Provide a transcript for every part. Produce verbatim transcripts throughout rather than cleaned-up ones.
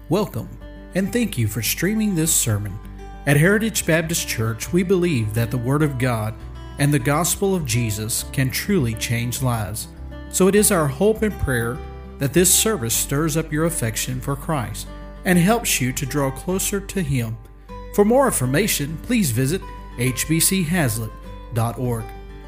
Welcome, and thank you for streaming this sermon. At Heritage Baptist Church, we believe that the Word of God and the gospel of Jesus can truly change lives. So it is our hope and prayer that this service stirs up your affection for Christ and helps you to draw closer to Him. For more information, please visit h b c haslet dot org.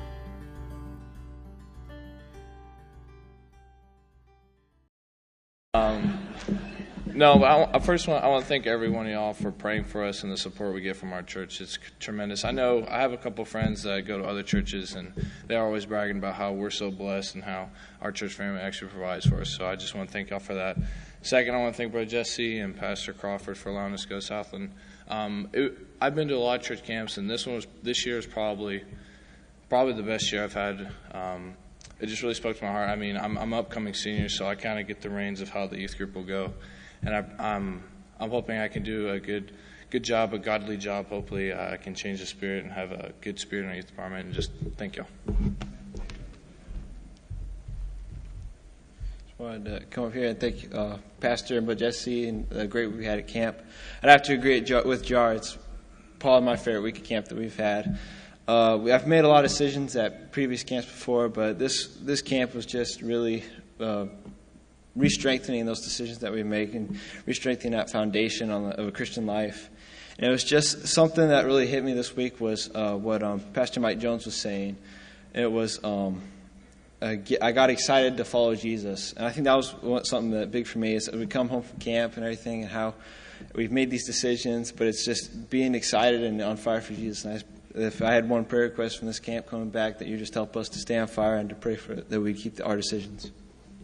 Um, no, but I, I first want I want to thank every one of y'all for praying for us and the support we get from our church. It's tremendous. I know I have a couple friends that go to other churches, and they're always bragging about how we're so blessed and how our church family actually provides for us. So I just want to thank y'all for that. Second, I want to thank Brother Jesse and Pastor Crawford for allowing us to go to Southland. Um, it, I've been to a lot of church camps, and this one was this year is probably probably the best year I've had. Um, It just really spoke to my heart. I mean, I'm I'm upcoming senior, so I kind of get the reins of how the youth group will go, and I, I'm I'm hoping I can do a good good job, a godly job. Hopefully, I can change the spirit and have a good spirit in our youth department. And just thank y'all. Just wanted to come up here and thank uh, Pastor and Brother Jesse and the great week we had at camp. I'd have to agree with Jar. It's probably my favorite week of camp that we've had. Uh, we, I've made a lot of decisions at previous camps before, but this this camp was just really uh, re-strengthening those decisions that we make and re-strengthening that foundation on the, of a Christian life. And it was just something that really hit me this week was uh, what um, Pastor Mike Jones was saying. It was um, I got excited to follow Jesus, and I think that was something that big for me is that we come home from camp and everything, and how we've made these decisions, but it's just being excited and on fire for Jesus. And I If I had one prayer request from this camp coming back, that you just help us to stay on fire and to pray for it, that we keep our decisions.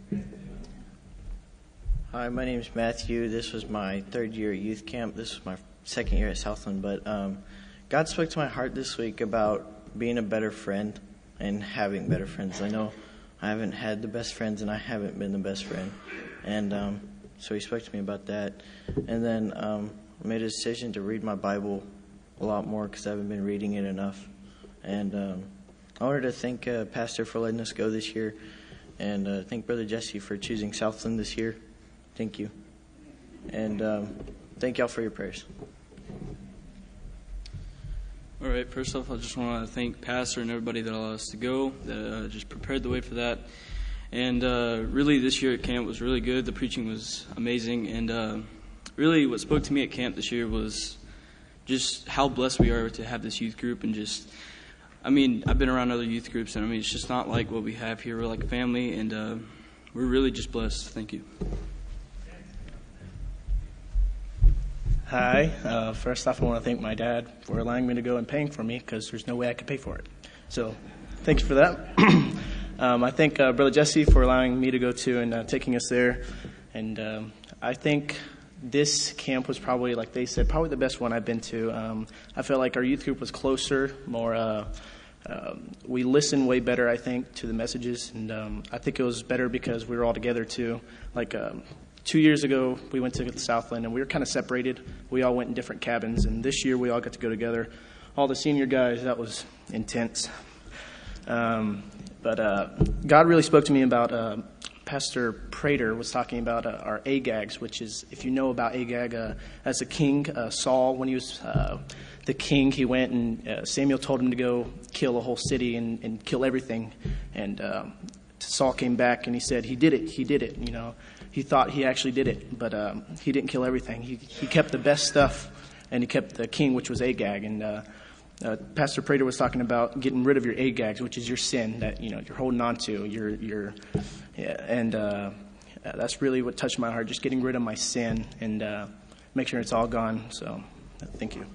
Hi, my name is Matthew. This was my third year at youth camp. This was my second year at Southland. But um, God spoke to my heart this week about being a better friend and having better friends. I know I haven't had the best friends, and I haven't been the best friend. And um, so He spoke to me about that. And then um, I made a decision to read my Bible a lot more because I haven't been reading it enough. And um, I wanted to thank uh, Pastor for letting us go this year, and uh, thank Brother Jesse for choosing Southland this year. Thank you. And um, thank y'all for your prayers. All right, first off, I just want to thank Pastor and everybody that allowed us to go, that uh, just prepared the way for that. And uh, really, this year at camp was really good. The preaching was amazing. And uh, really, what spoke to me at camp this year was just how blessed we are to have this youth group, and just, I mean, I've been around other youth groups, and I mean, it's just not like what we have here. We're like a family, and uh, we're really just blessed. Thank you. Hi. Uh, first off, I want to thank my dad for allowing me to go and paying for me, because there's no way I could pay for it. So thanks for that. um, I thank uh, Brother Jesse for allowing me to go to and uh, taking us there. And um, I think this camp was probably, like they said, probably the best one I've been to. Um, I felt like our youth group was closer, more, uh, um, we listened way better, I think, to the messages. And um, I think it was better because we were all together, too. Like um, two years ago, we went to the Southland, and we were kind of separated. We all went in different cabins. And this year, we all got to go together. All the senior guys, that was intense. Um, but uh, God really spoke to me about Uh, Pastor Prater was talking about uh, our Agags, which is, if you know about Agag, uh, as a king, uh, Saul, when he was uh, the king, he went and uh, Samuel told him to go kill a whole city and, and kill everything. And um, Saul came back and he said, he did it, he did it. You know, he thought he actually did it, but um, he didn't kill everything. He he kept the best stuff, and he kept the king, which was Agag. And uh, uh, Pastor Prater was talking about getting rid of your Agags, which is your sin that, you know, you're holding on to. You're you're Yeah, and uh, that's really what touched my heart, just getting rid of my sin and uh, make sure it's all gone. So, thank you.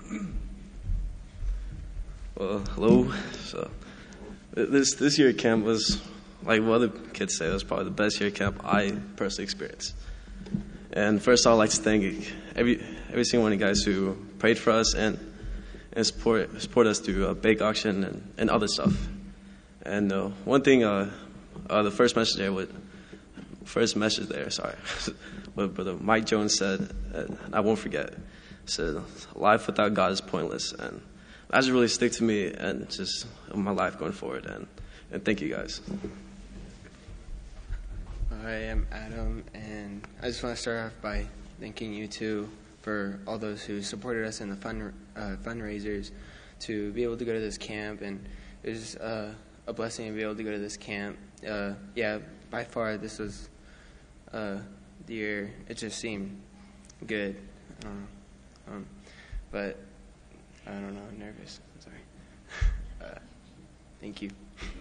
Well, hello. So, this this year at camp was, like what other kids say, it was probably the best year at camp I personally experienced. And first, I'd like to thank every every single one of you guys who prayed for us and and support support us through uh, bake auction and, and other stuff. And uh, one thing. Uh, Uh, the first message there, would, first message there, sorry, what Brother Mike Jones said, and I won't forget, said, life without God is pointless, and that just really stick to me and just my life going forward, and, and thank you guys. I am Adam, and I just want to start off by thanking you too for all those who supported us in the fund uh, fundraisers to be able to go to this camp, and it was uh, a blessing to be able to go to this camp. Uh, yeah, by far this was uh, the year. It just seemed good. I don't know, um, but I don't know. I'm nervous. I'm sorry. uh, thank you.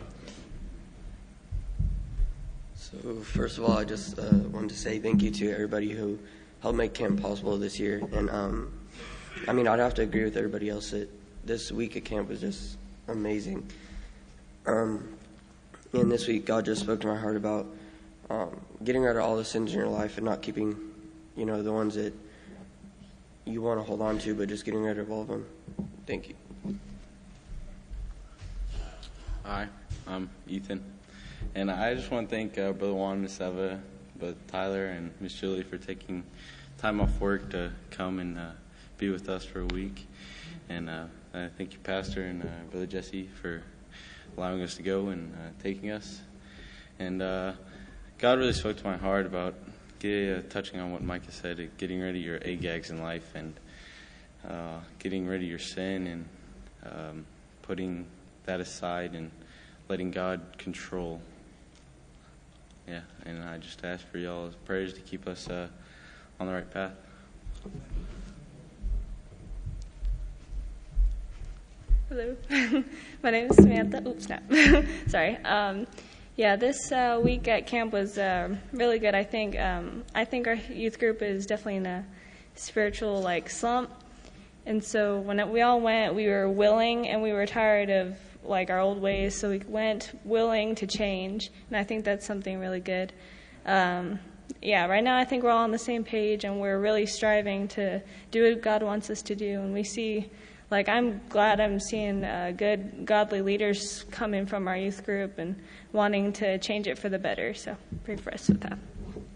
So first of all, I just uh, wanted to say thank you to everybody who helped make camp possible this year. And um, I mean, I'd have to agree with everybody else that this week at camp was just amazing. Um, and this week, God just spoke to my heart about um, getting rid of all the sins in your life and not keeping, you know, the ones that you want to hold on to, but just getting rid of all of them. Thank you. Hi, I'm Ethan. And I just want to thank uh, Brother Juan, Miss Eva, Brother Tyler, and Miss Julie for taking time off work to come and uh, be with us for a week. And uh, I thank you, Pastor, and uh, Brother Jesse, for allowing us to go and uh, taking us. And uh, God really spoke to my heart about get, uh, touching on what Micah said, uh, getting rid of your A-gags in life and uh, getting rid of your sin and um, putting that aside and letting God control. Yeah, and I just ask for y'all's prayers to keep us uh, on the right path. Hello, my name is Samantha. Oops, snap. Sorry. Um, yeah, this uh, week at camp was uh, really good. I think um, I think our youth group is definitely in a spiritual like slump, and so when it, we all went, we were willing and we were tired of like our old ways, so we went willing to change, and I think that's something really good. Um, yeah, right now I think we're all on the same page, and we're really striving to do what God wants us to do, and we see, like, I'm glad I'm seeing uh, good, godly leaders coming from our youth group and wanting to change it for the better, so pray for us with that.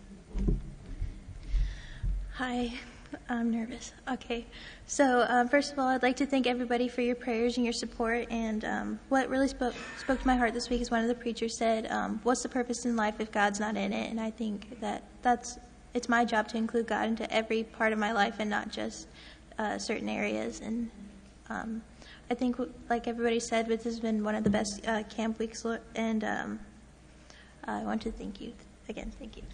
Hi. I'm nervous. Okay. So, um, first of all, I'd like to thank everybody for your prayers and your support. And um, what really spoke spoke to my heart this week is one of the preachers said, um, what's the purpose in life if God's not in it? And I think that that's it's my job to include God into every part of my life and not just uh, certain areas. And um, I think, like everybody said, this has been one of the best uh, camp weeks. And um, I want to thank you again. Thank you.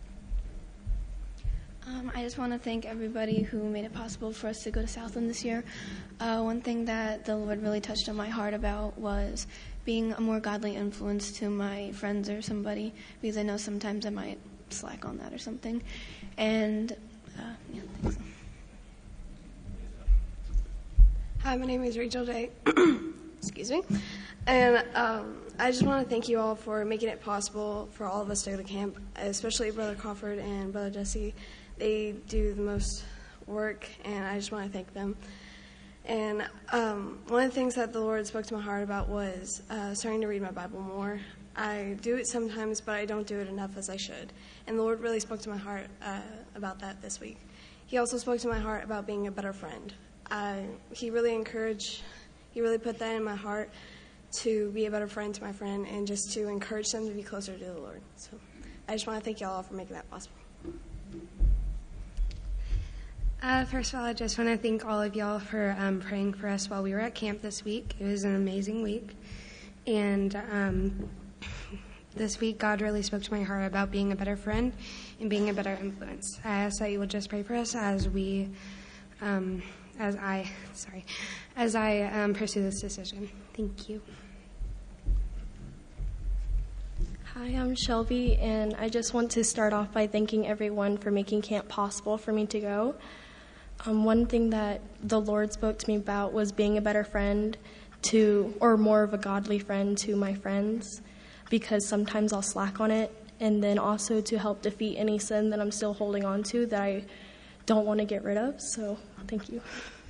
Um, I just want to thank everybody who made it possible for us to go to Southland this year. Uh, one thing that the Lord really touched on my heart about was being a more godly influence to my friends or somebody, because I know sometimes I might slack on that or something. And, uh, yeah, thanks. Hi, my name is Rachel Day. Excuse me. And um, I just want to thank you all for making it possible for all of us to go to camp, especially Brother Crawford and Brother Jesse. They do the most work, and I just want to thank them. And um, one of the things that the Lord spoke to my heart about was uh, starting to read my Bible more. I do it sometimes, but I don't do it enough as I should. And the Lord really spoke to my heart uh, about that this week. He also spoke to my heart about being a better friend. I, he really encouraged, he really put that in my heart to be a better friend to my friend and just to encourage them to be closer to the Lord. So I just want to thank you all for making that possible. Uh, first of all, I just want to thank all of y'all for um, praying for us while we were at camp this week. It was an amazing week. And um, this week, God really spoke to my heart about being a better friend and being a better influence. I ask that you would just pray for us as we, um, as I, sorry, as I um, pursue this decision. Thank you. Hi, I'm Shelby, and I just want to start off by thanking everyone for making camp possible for me to go. Um, one thing that the Lord spoke to me about was being a better friend to, or more of a godly friend to my friends, because sometimes I'll slack on it, and then also to help defeat any sin that I'm still holding on to that I don't want to get rid of. So, thank you.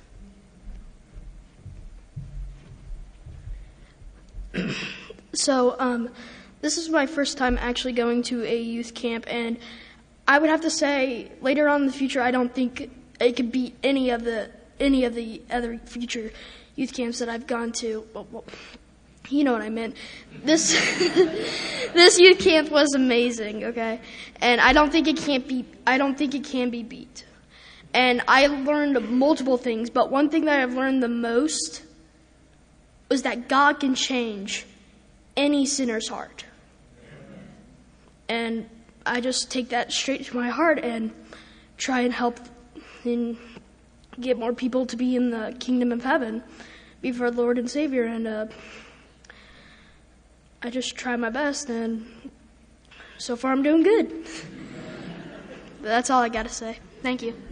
So, um, this is my first time actually going to a youth camp, and I would have to say later on in the future, I don't think it could beat any of the any of the other future youth camps that I've gone to. Well, well, you know what I meant. This this youth camp was amazing, okay? And I don't think it can't be I don't think it can be beat. And I learned multiple things, but one thing that I've learned the most was that God can change any sinner's heart. And I just take that straight to my heart and try and help and get more people to be in the kingdom of heaven before the Lord and Savior. And uh, I just try my best, and so far I'm doing good. That's all I got to say. Thank you.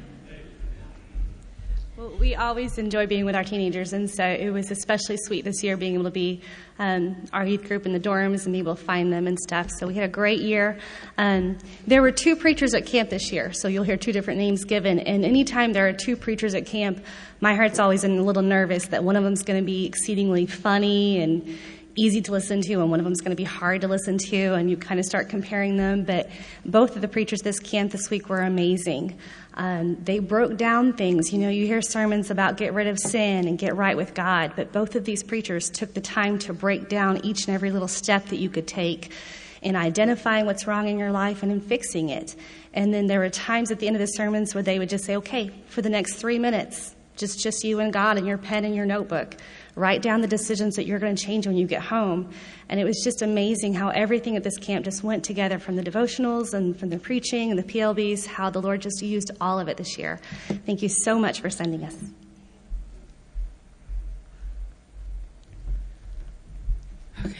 Well, we always enjoy being with our teenagers, and so it was especially sweet this year being able to be um, our youth group in the dorms and be able to find them and stuff. So we had a great year. Um, there were two preachers at camp this year, so you'll hear two different names given. And anytime there are two preachers at camp, my heart's always a little nervous that one of them's going to be exceedingly funny and easy to listen to, and one of them is going to be hard to listen to, and you kind of start comparing them. But both of the preachers this camp this week were amazing. Um, they broke down things. You know, you hear sermons about get rid of sin and get right with God, but both of these preachers took the time to break down each and every little step that you could take in identifying what's wrong in your life and in fixing it. And then there were times at the end of the sermons where they would just say, okay, for the next three minutes, just, just you and God and your pen and your notebook. Write down the decisions that you're going to change when you get home. And it was just amazing how everything at this camp just went together, from the devotionals and from the preaching and the P L Bs, how the Lord just used all of it this year. Thank you so much for sending us. Okay.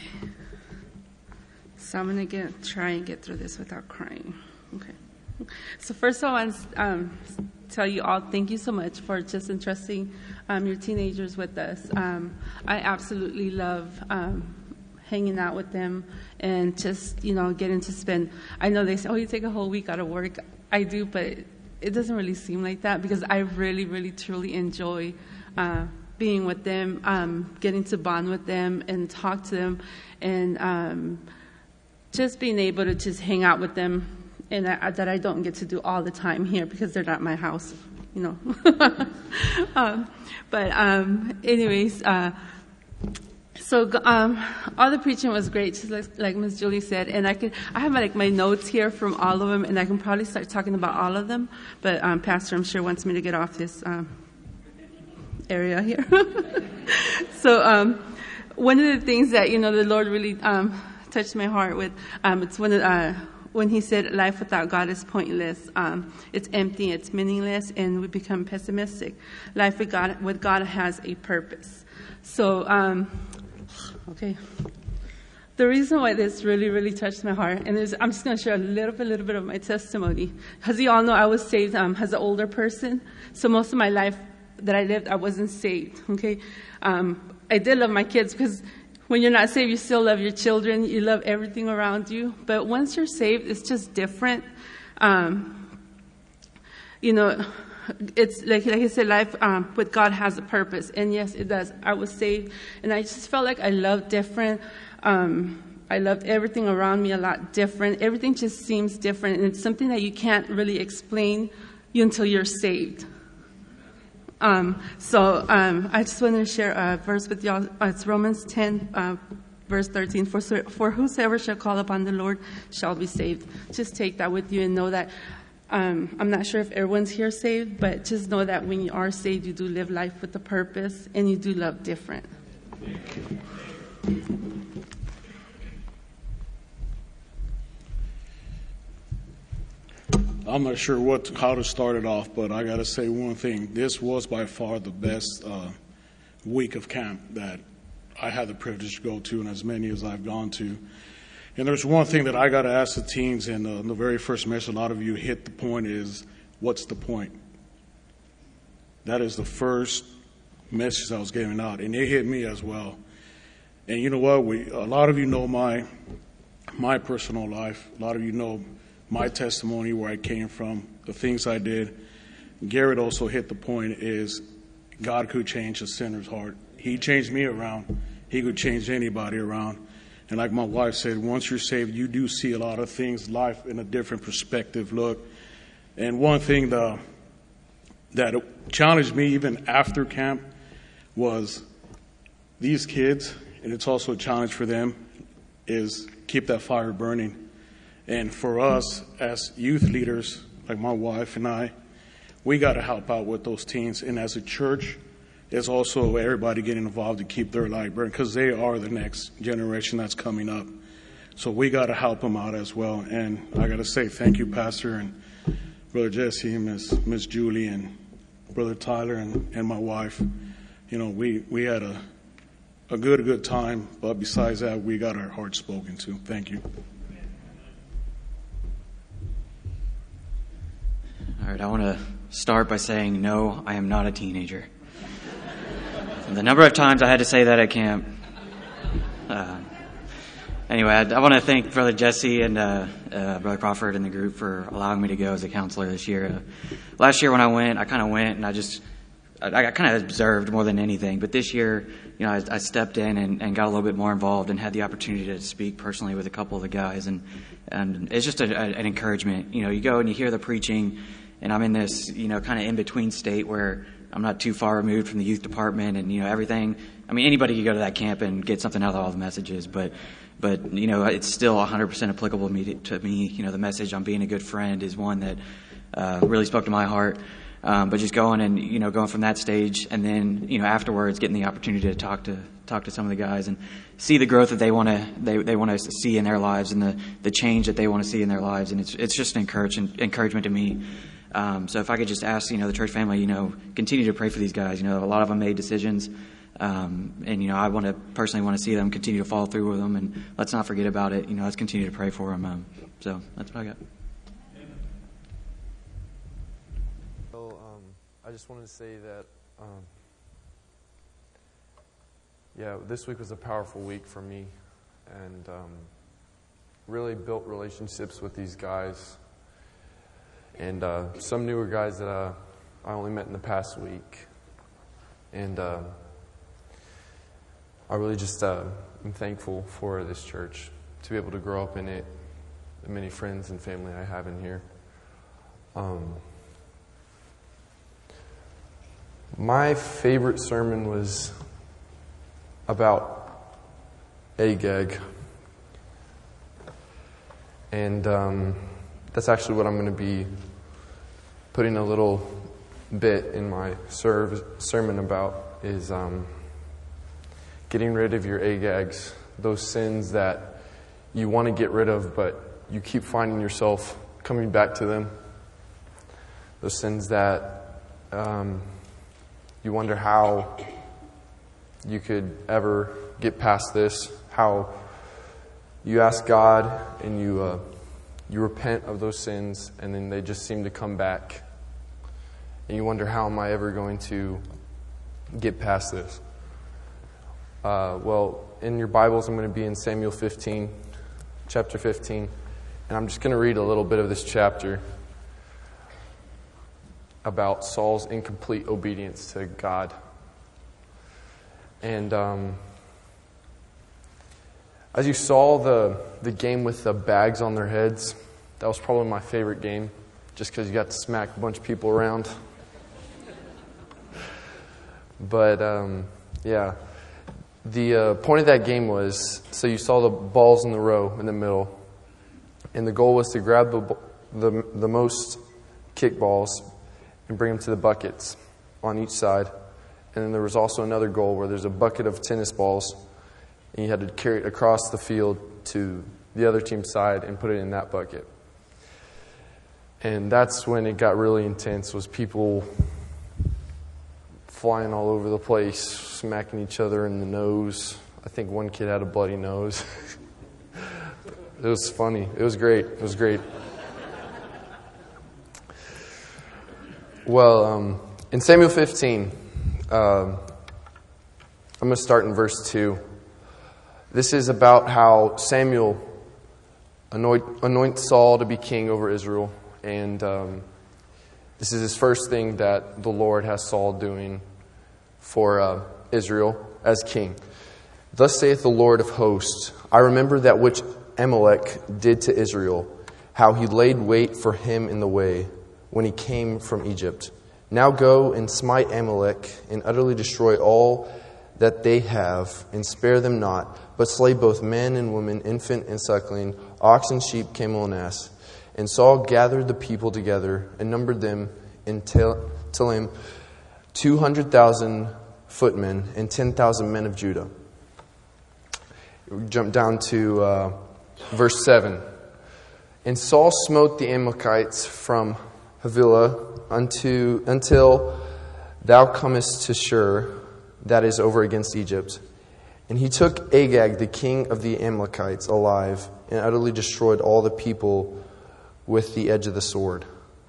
So I'm going to get try and get through this without crying. Okay. So first I want to um, tell you all thank you so much for just entrusting um, your teenagers with us. Um, I absolutely love um, hanging out with them and just, you know, getting to spend. I know they say, oh, you take a whole week out of work. I do, but it, it doesn't really seem like that because I really, really, truly enjoy uh, being with them, um, getting to bond with them and talk to them, and um, just being able to just hang out with them. And I, that I don't get to do all the time here because they're not my house, you know. um, but um, anyways, uh, so um, all the preaching was great, just like, like Miz Julie said. And I could, I have like my notes here from all of them, and I can probably start talking about all of them. But um, Pastor, I'm sure, wants me to get off this um, area here. so um, one of the things that, you know, the Lord really um, touched my heart with, um, it's one of uh, when he said life without God is pointless. Um, it's empty, it's meaningless, and we become pessimistic. Life with God, with God has a purpose. So, um, okay. The reason why this really, really touched my heart, and is, I'm just going to share a little bit, little bit of my testimony. As you all know, I was saved um, as an older person. So most of my life that I lived, I wasn't saved, okay? Um, I did love my kids because when you're not saved, you still love your children. You love everything around you. But once you're saved, it's just different. Um, you know, it's like, like I said, life um, with God has a purpose. And yes, it does. I was saved, and I just felt like I loved different. Um, I loved everything around me a lot different. Everything just seems different. And it's something that you can't really explain until you're saved. Um, so um, I just want to share a verse with y'all. Uh, it's Romans ten, uh, verse thirteen. For, for whosoever shall call upon the Lord shall be saved. Just take that with you and know that um, I'm not sure if everyone's here saved, but just know that when you are saved, you do live life with a purpose and you do love different. I'm not sure what how to start it off, but I got to say one thing. This was by far the best uh, week of camp that I had the privilege to go to, and as many as I've gone to. And there's one thing that I got to ask the teens, and uh, in the very first message, a lot of you hit the point is, what's the point? That is the first message I was giving out, and it hit me as well. And you know what? We a lot of you know my my personal life. A lot of you know my testimony, where I came from, the things I did. Garrett also hit the point is God could change a sinner's heart. He changed me around. He could change anybody around. And like my wife said, once you're saved, you do see a lot of things, life in a different perspective, look. And one thing that, that challenged me even after camp was these kids, and it's also a challenge for them, is keep that fire burning. And for us as youth leaders, like my wife and I, we got to help out with those teens. And as a church, there's also everybody getting involved to keep their light burning, because they are the next generation that's coming up. So we got to help them out as well. And I got to say thank you, Pastor, and Brother Jesse, and Miss Miss Julie, and Brother Tyler, and, and my wife. You know, we, we had a, a good, good time. But besides that, we got our hearts spoken to. Thank you. All right, I want to start by saying, no, I am not a teenager. The number of times I had to say that at camp. Uh, anyway, I, I want to thank Brother Jesse and uh, uh, Brother Crawford and the group for allowing me to go as a counselor this year. Uh, last year when I went, I kind of went and I just, I, I kind of observed more than anything. But this year, you know, I, I stepped in and, and got a little bit more involved and had the opportunity to speak personally with a couple of the guys. And, and it's just a, a, an encouragement. You know, you go and you hear the preaching, and I'm in this, you know, kind of in-between state where I'm not too far removed from the youth department and, you know, everything. I mean, anybody could go to that camp and get something out of all the messages, but, but you know, it's still one hundred percent applicable to me. To me. You know, the message on being a good friend is one that uh, really spoke to my heart. Um, but just going and, you know, going from that stage and then, you know, afterwards getting the opportunity to talk to talk to some of the guys and see the growth that they want to they, they want to see in their lives and the, the change that they want to see in their lives. And it's it's just an encouragement, encouragement to me. Um, so if I could just ask, you know, the church family, you know, continue to pray for these guys. You know, a lot of them made decisions. Um, and, you know, I want to personally want to see them continue to follow through with them. And let's not forget about it. You know, let's continue to pray for them. Um, so that's what I got. Well, um, I just wanted to say that, um, yeah, this week was a powerful week for me. And um, really built relationships with these guys. And uh, some newer guys that uh, I only met in the past week. And uh, I really just uh, am thankful for this church, to be able to grow up in it, the many friends and family I have in here. Um, my favorite sermon was about Agag. And um, that's actually what I'm going to be putting a little bit in my serv- sermon about is um, getting rid of your Agags, those sins that you want to get rid of, but you keep finding yourself coming back to them. Those sins that um, you wonder how you could ever get past this, how you ask God and you uh, you repent of those sins, and then they just seem to come back. And you wonder, how am I ever going to get past this? Uh, well, in your Bibles, I'm going to be in Samuel fifteen, chapter fifteen. And I'm just going to read a little bit of this chapter about Saul's incomplete obedience to God. And um, as you saw the, the game with the bags on their heads, that was probably my favorite game, just because you got to smack a bunch of people around. But, um, yeah, the uh, point of that game was, so you saw the balls in the row in the middle, and the goal was to grab the the, the most kickballs and bring them to the buckets on each side. And then there was also another goal where there's a bucket of tennis balls, and you had to carry it across the field to the other team's side and put it in that bucket. And that's when it got really intense, was people flying all over the place, smacking each other in the nose. I think one kid had a bloody nose. It was funny. It was great. It was great. Well, um, in Samuel fifteen, um, I'm going to start in verse two. This is about how Samuel anoint, anoints Saul to be king over Israel. And um, this is his first thing that the Lord has Saul doing for uh, Israel as king. Thus saith the Lord of hosts, I remember that which Amalek did to Israel, how he laid wait for him in the way when he came from Egypt. Now go and smite Amalek and utterly destroy all that they have, and spare them not, but slay both men and women, infant and suckling, ox and sheep, camel and ass. And Saul gathered the people together and numbered them in Telaim two hundred thousand footmen and ten thousand men of Judah. We jump down to uh, verse seven. And Saul smote the Amalekites from Havilah unto, until thou comest to Shur, that is over against Egypt. And he took Agag, the king of the Amalekites, alive, and utterly destroyed all the people with the edge of the sword.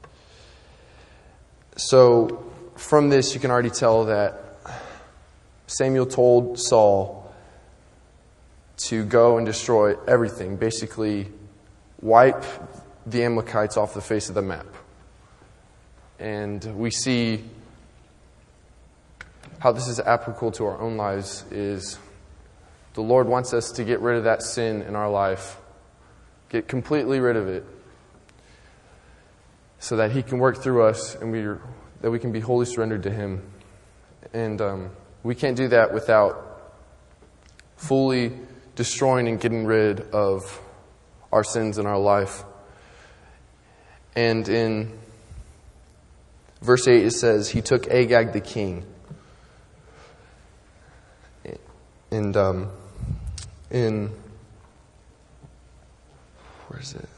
So, from this you can already tell that Samuel told Saul to go and destroy everything, basically wipe the Amalekites off the face of the map. And we see how this is applicable to our own lives is the Lord wants us to get rid of that sin in our life, get completely rid of it, so that He can work through us and we that we can be wholly surrendered to Him. And um, we can't do that without fully destroying and getting rid of our sins in our life. And in verse eight it says, he took Agag the king. And um, in, where is it?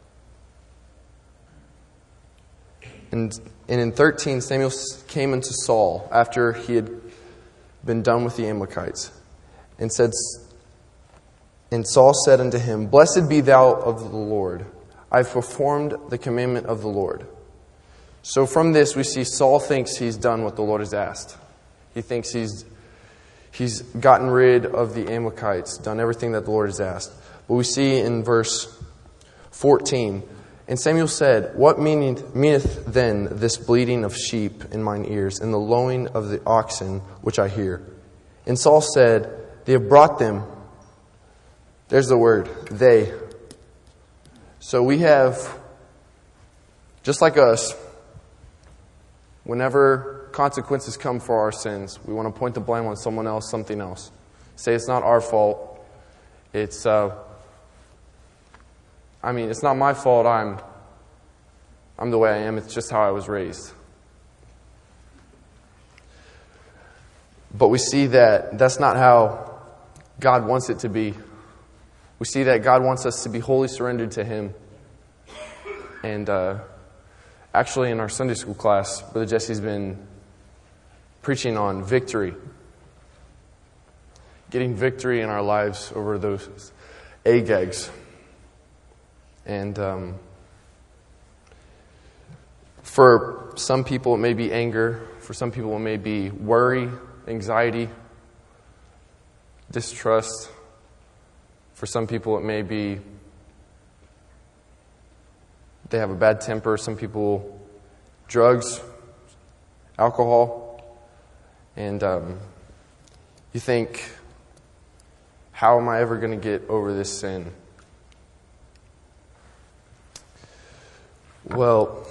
And, and in thirteen, Samuel came unto Saul after he had been done with the Amalekites, and said, and Saul said unto him, Blessed be thou of the Lord. I have performed the commandment of the Lord. So from this we see Saul thinks he's done what the Lord has asked. He thinks he's he's gotten rid of the Amalekites, done everything that the Lord has asked. But we see in verse fourteen, and Samuel said, What meaneth, meaneth then this bleating of sheep in mine ears, and the lowing of the oxen which I hear? And Saul said, They have brought them. There's the word, they. So we have, just like us, whenever consequences come for our sins, we want to point the blame on someone else, something else. Say it's not our fault. It's, uh, I mean, it's not my fault. I'm, I'm the way I am. It's just how I was raised. But we see that that's not how God wants it to be. We see that God wants us to be wholly surrendered to Him. And uh, actually in our Sunday school class, Brother Jesse's been preaching on victory. Getting victory in our lives over those Agags. And um, for some people it may be anger. For some people it may be worry, anxiety, distrust. For some people it may be they have a bad temper. Some people, drugs, alcohol. And um, you think, how am I ever going to get over this sin? Well,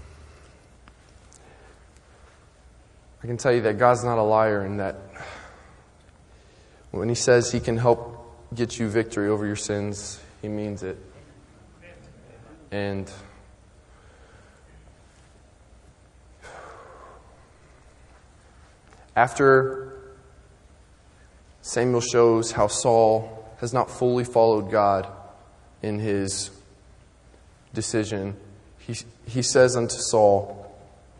I can tell you that God's not a liar, and that when He says He can help get you victory over your sins, He means it. And after Samuel shows how Saul has not fully followed God in his decision, he, he says unto Saul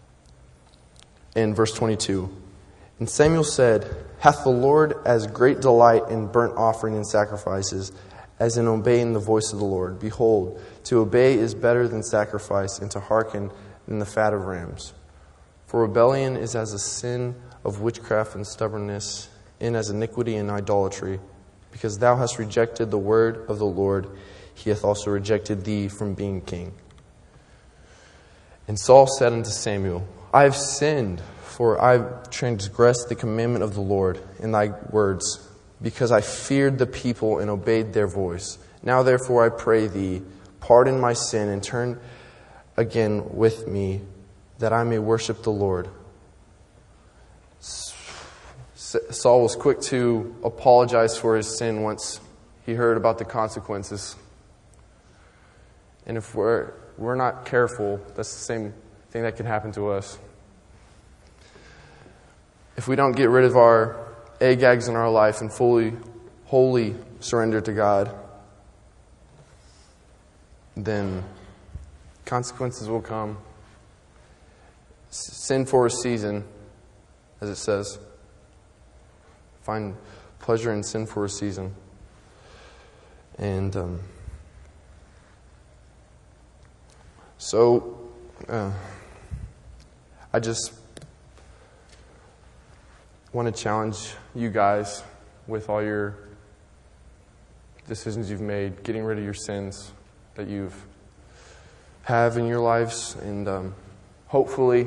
in verse twenty-two, And Samuel said, Hath the Lord as great delight in burnt offering and sacrifices as in obeying the voice of the Lord? Behold, to obey is better than sacrifice, and to hearken than the fat of rams. For rebellion is as a sin of witchcraft and stubbornness, and as iniquity and idolatry. Because thou hast rejected the word of the Lord, He hath also rejected thee from being king. And Saul said unto Samuel, I have sinned, for I have transgressed the commandment of the Lord in thy words, because I feared the people and obeyed their voice. Now therefore I pray thee, pardon my sin and turn again with me, that I may worship the Lord. Saul was quick to apologize for his sin once he heard about the consequences. And if we're, we're not careful, that's the same thing that can happen to us. If we don't get rid of our Agags in our life and fully, wholly surrender to God, then consequences will come. Sin for a season, as it says. Find pleasure in sin for a season. And um, so, uh, I just want to challenge you guys with all your decisions you've made, getting rid of your sins that you've have in your lives, and um, hopefully,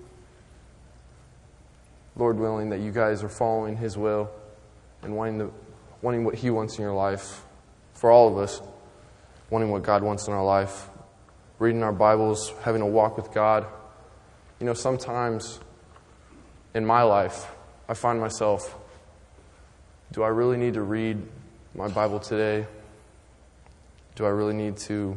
Lord willing, that you guys are following His will and wanting to, wanting what He wants in your life. For all of us, wanting what God wants in our life, reading our Bibles, having a walk with God. You know, sometimes in my life, I find myself, do I really need to read my Bible today? Do I really need to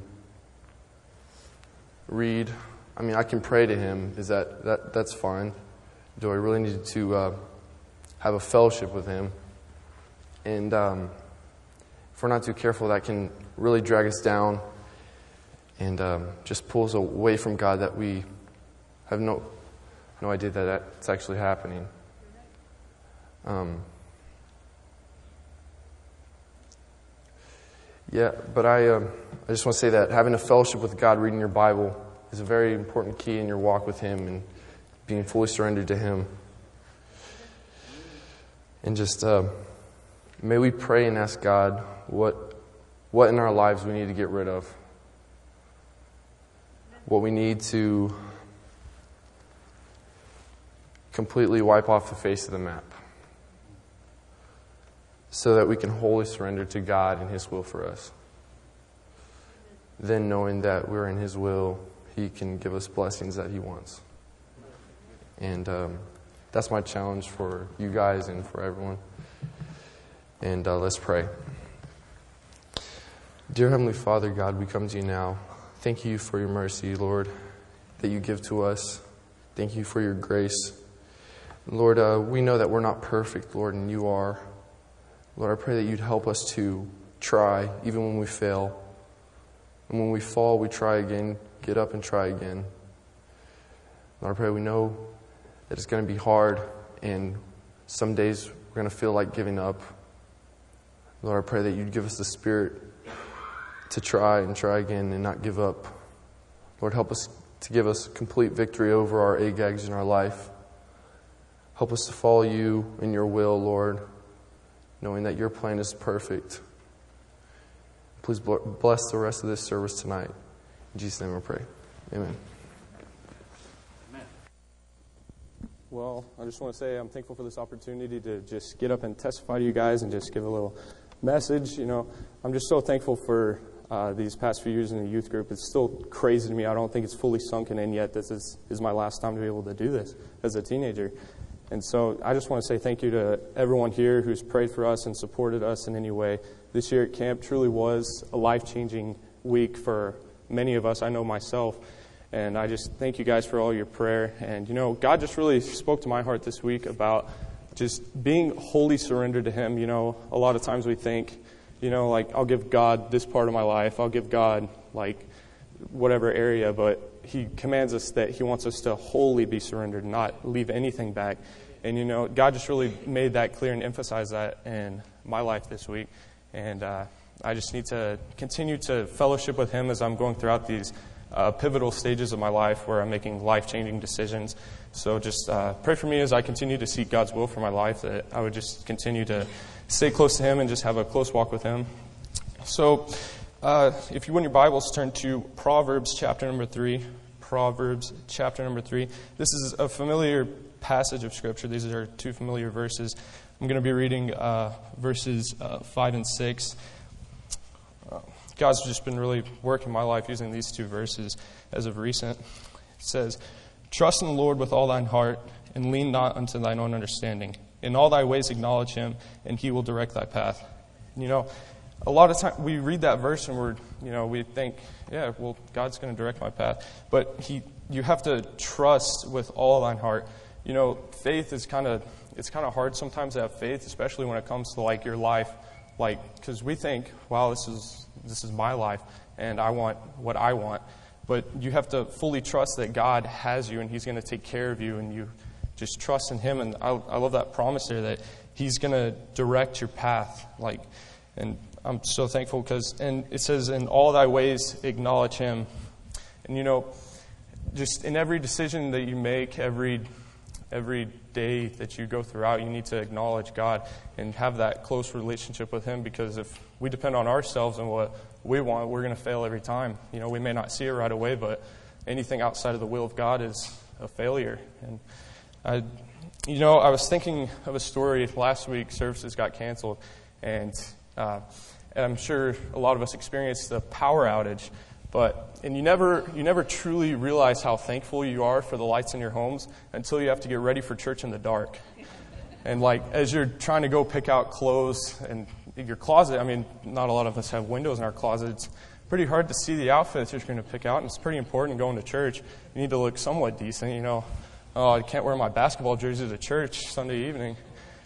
read? I mean, I can pray to Him. Is that, that that's fine. Do I really need to uh, have a fellowship with Him? And um, if we're not too careful, that can really drag us down and um, just pull us away from God, that we have no no idea that that's actually happening. Um, yeah, but I um, I just want to say that having a fellowship with God, reading your Bible, is a very important key in your walk with Him and being fully surrendered to Him. And just uh, may we pray and ask God what what in our lives we need to get rid of, what we need to completely wipe off the face of the map, so that we can wholly surrender to God and His will for us. Then, knowing that we're in His will, He can give us blessings that He wants. And um, that's my challenge for you guys and for everyone. And uh, let's pray. Dear Heavenly Father, God, we come to You now. Thank You for Your mercy, Lord, that You give to us. Thank You for Your grace. Lord, uh, we know that we're not perfect, Lord, and You are. Lord, I pray that You'd help us to try, even when we fail. And when we fall, we try again, get up and try again. Lord, I pray we know that it's going to be hard, and some days we're going to feel like giving up. Lord, I pray that You'd give us the spirit to try and try again and not give up. Lord, help us to give us complete victory over our Agags in our life. Help us to follow You in Your will, Lord, knowing that Your plan is perfect. Please bless the rest of this service tonight. In Jesus' name I pray. Amen. Well, I just want to say I'm thankful for this opportunity to just get up and testify to you guys and just give a little message. You know, I'm just so thankful for uh, these past few years in the youth group. It's still crazy to me. I don't think it's fully sunken in yet. This is, is my last time to be able to do this as a teenager. And so I just want to say thank you to everyone here who's prayed for us and supported us in any way. This year at camp truly was a life-changing week for many of us. I know myself. And I just thank you guys for all your prayer. And, you know, God just really spoke to my heart this week about just being wholly surrendered to Him. You know, a lot of times we think, you know, like, I'll give God this part of my life. I'll give God, like, whatever area. But He commands us that He wants us to wholly be surrendered, not leave anything back. And, you know, God just really made that clear and emphasized that in my life this week. And uh, I just need to continue to fellowship with Him as I'm going throughout these Uh, pivotal stages of my life where I'm making life-changing decisions. So just uh, pray for me as I continue to seek God's will for my life, that I would just continue to stay close to Him and just have a close walk with Him. So uh, if you want your Bibles, turn to Proverbs chapter number three. Proverbs chapter number three. This is a familiar passage of Scripture. These are two familiar verses. I'm going to be reading uh, verses uh, five and six. God's just been really working my life using these two verses as of recent. It says, "Trust in the Lord with all thine heart, and lean not unto thine own understanding. In all thy ways acknowledge him, and he will direct thy path. You know, a lot of time we read that verse and we're, you know, we think, yeah, well, God's going to direct my path. But he, you have to trust with all thine heart. You know, faith is kind of, it's kind of hard sometimes to have faith, especially when it comes to like your life. Like, because we think, wow, this is this is my life, and I want what I want. But you have to fully trust that God has you, and he's going to take care of you, and you just trust in him. And I, I love that promise there that he's going to direct your path. Like, and I'm so thankful because, and it says, in all thy ways acknowledge him. And you know, just in every decision that you make, every every day that you go throughout, you need to acknowledge God and have that close relationship with him, because if we depend on ourselves and what we want, we're going to fail every time. You know, we may not see it right away, but anything outside of the will of God is a failure. And I, you know, I was thinking of a story last week. Services got canceled, and uh, I'm sure a lot of us experienced the power outage. But and you never you never truly realize how thankful you are for the lights in your homes until you have to get ready for church in the dark. And like as you're trying to go pick out clothes and your closet, I mean, not a lot of us have windows in our closet. It's pretty hard to see the outfits you're going to pick out, and it's pretty important going to church. You need to look somewhat decent, you know. Oh, I can't wear my basketball jersey to church Sunday evening.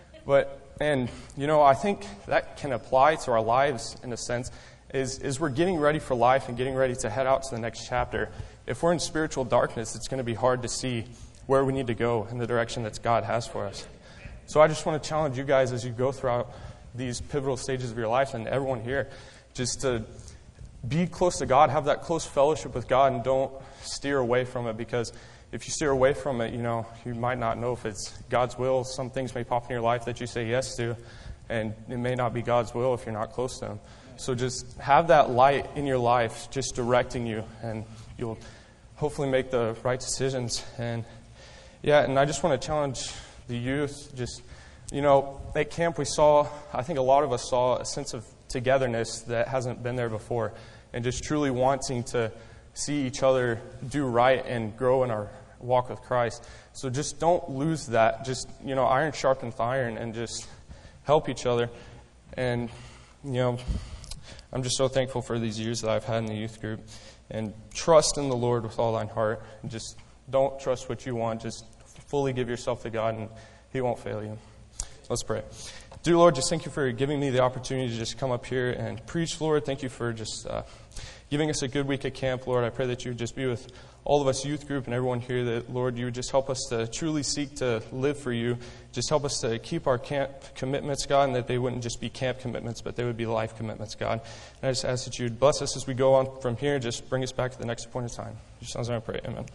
But and you know, I think that can apply to our lives in a sense. Is, is we're getting ready for life and getting ready to head out to the next chapter. If we're in spiritual darkness, it's going to be hard to see where we need to go in the direction that God has for us. So I just want to challenge you guys as you go throughout these pivotal stages of your life, and everyone here, just to be close to God, have that close fellowship with God, and don't steer away from it, because if you steer away from it, you know, you might not know if it's God's will. Some things may pop in your life that you say yes to, and it may not be God's will if you're not close to him. So just have that light in your life just directing you, and you'll hopefully make the right decisions. And yeah, and I just want to challenge the youth. Just, you know, at camp we saw, I think a lot of us saw a sense of togetherness that hasn't been there before, and just truly wanting to see each other do right and grow in our walk with Christ. So just don't lose that. Just, you know, iron sharpens iron, and just help each other. And, you know, I'm just so thankful for these years that I've had in the youth group. And trust in the Lord with all thine heart. And just don't trust what you want. Just fully give yourself to God, and he won't fail you. Let's pray. Dear Lord, just thank you for giving me the opportunity to just come up here and preach, Lord. Thank you for just uh, giving us a good week at camp, Lord. I pray that you would just be with all of us youth group and everyone here, that, Lord, you would just help us to truly seek to live for you. Just help us to keep our camp commitments, God, and that they wouldn't just be camp commitments, but they would be life commitments, God. And I just ask that you would bless us as we go on from here, just bring us back to the next point of time. In your son's name I pray, amen.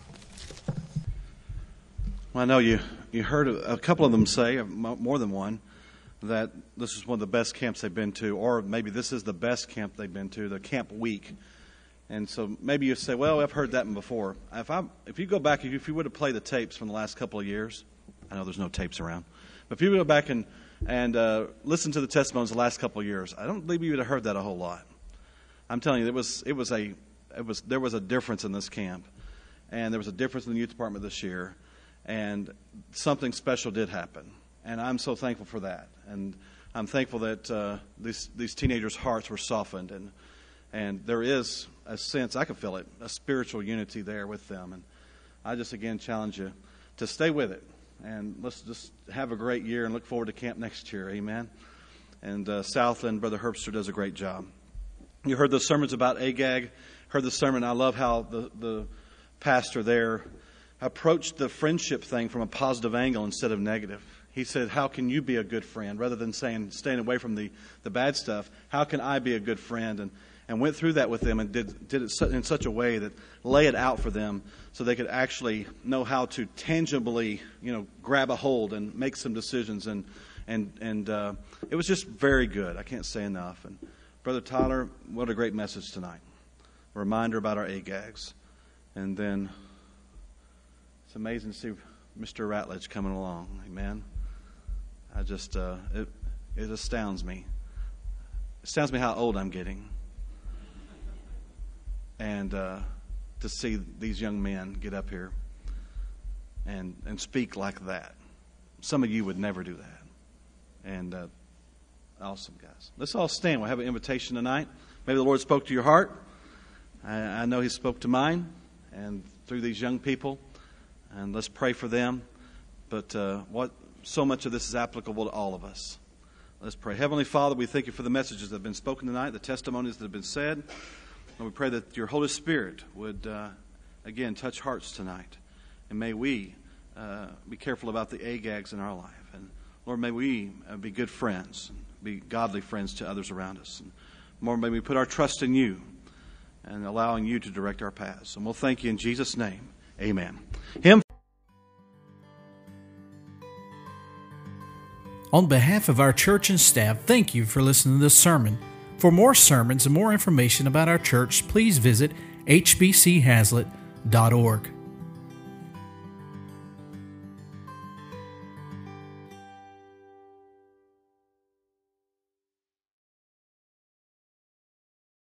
Well, I know you, you heard a couple of them say, more than one, that this is one of the best camps they've been to, or maybe this is the best camp they've been to, the camp week. And so maybe you say, well, I've heard that one before. If I, if you go back, if you would have played the tapes from the last couple of years, I know there's no tapes around, but if you would go back and, and uh, listen to the testimonies the last couple of years, I don't believe you would have heard that a whole lot. I'm telling you, it was, it was a, it was, there was a difference in this camp, and there was a difference in the youth department this year, and something special did happen. And I'm so thankful for that. And I'm thankful that uh, these these teenagers' hearts were softened, and and there is a sense, I can feel it, a spiritual unity there with them. And I just again challenge you to stay with it, and let's just have a great year and look forward to camp next year. Amen. And uh, Southland, Brother Herbster does a great job. You heard the sermons about Agag. Heard the sermon. I love how the the pastor there approached the friendship thing from a positive angle instead of negative. He said, how can you be a good friend? Rather than saying, staying away from the, the bad stuff, how can I be a good friend? And, and went through that with them and did, did it in such a way that lay it out for them so they could actually know how to tangibly, you know, grab a hold and make some decisions. And, and, and uh, it was just very good. I can't say enough. And Brother Tyler, what a great message tonight. A reminder about our Agags. And then it's amazing to see Mister Ratledge coming along. Amen. I just, uh, it, it astounds me. It astounds me how old I'm getting. And uh, to see these young men get up here and, and speak like that. some of you would never do that. And uh, awesome, guys. Let's all stand. We'll have an invitation tonight. Maybe the Lord spoke to your heart. I, I know He spoke to mine, and through these young people. And let's pray for them. But uh, what so much of this is applicable to all of us. Let's pray. Heavenly Father, we thank you for the messages that have been spoken tonight, the testimonies that have been said. And we pray that your Holy Spirit would, uh, again, touch hearts tonight. And may we uh, be careful about the Agags in our life. And Lord, may we uh, be good friends, and be godly friends to others around us. And Lord, may we put our trust in you and allowing you to direct our paths. And we'll thank you in Jesus' name. Amen. Hymn. On behalf of our church and staff, thank you for listening to this sermon. For more sermons and more information about our church, please visit h b c haslet dot org.